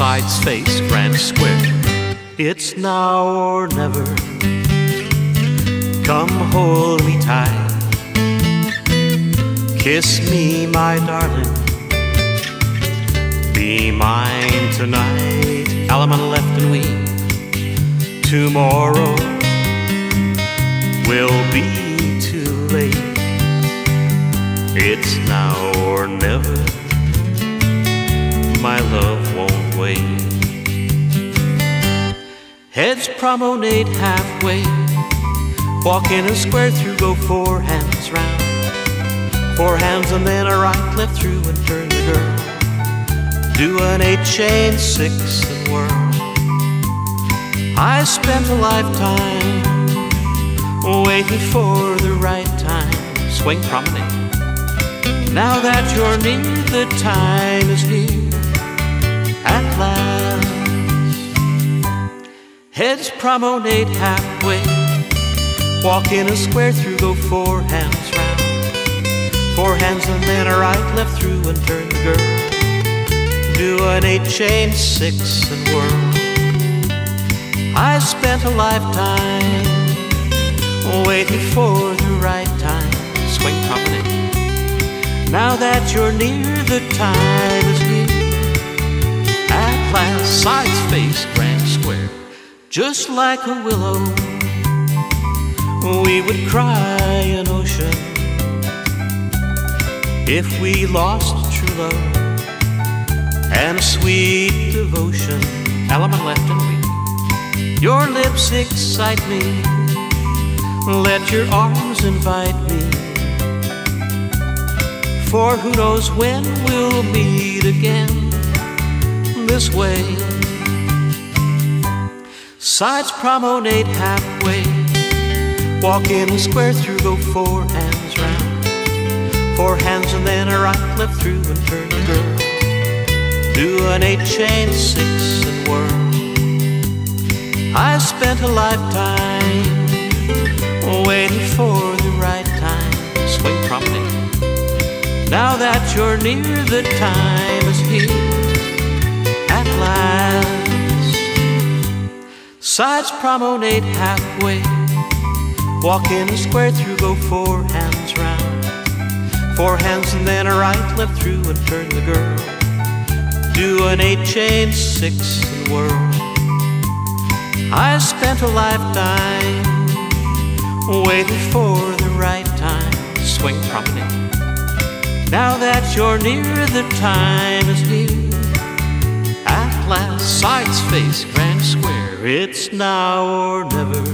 sides face grand square. It's now or never. Come hold me tight. Kiss me, my darling. Be mine tonight. Allemande left and we. Tomorrow will be too late. It's now or never. My love won't wait. Heads promenade halfway. Walk in a square through, go 4 hands round. 4 hands and then a right, left through and turn the girl. Do an 8 chain, 6 and whirl. I spent a lifetime waiting for the right time. Swing promenade. Now that you're near, the time is here at last. Heads promenade halfway. Walk in a square through, go 4 hands round. 4 hands and then a right, left through and turn the girl. Do an 8 chain, 6 and whirl. I spent a lifetime waiting for the right time. Swing promenade. Now that you're near, the time is here at last. Sides face grand square. Just like a willow, we would cry an ocean if we lost true love and sweet devotion. Allemande left and we. Your lips excite me. Let your arms invite me. For who knows when we'll meet again this way. Sides promenade halfway. Walk in a square through, go 4 hands round. 4 hands and then a right, left through and turn the girl. Do an 8 chain, 6 and whirl. I spent a lifetime waiting for the right time. Swing promenade. Now that you're near, the time is here at last. Sides promenade halfway. Walk in a square through, go 4 hands round. 4 hands and then a right, left through and turn the girl. Do an 8 chain, 6 and whirl. I spent a lifetime waiting for the right time. Swing promenade. Now that you're near, the time is here at last. Sides face grand square. It's now or never.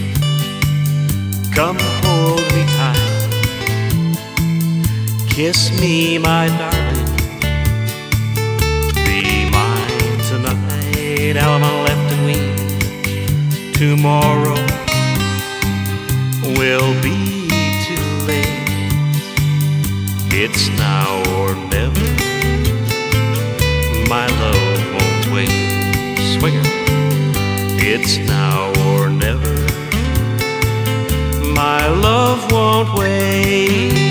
Come hold me tight. Kiss me, my darling. Be mine tonight. Allemande left and we. Tomorrow will be too late. It's now or never. My love won't wait. Swinger. It's now or never. My love won't wait.